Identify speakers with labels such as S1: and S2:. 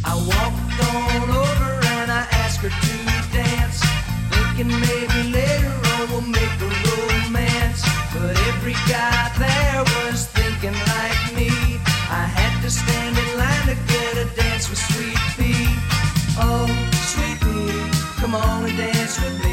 S1: I walked on over and I asked her to dance, thinking maybe later on we'll make a romance. But every guy there was thinking like me. I had to stand in line to get a dance with Sweet Pea. Oh, Sweet Pea, come on and dance with me.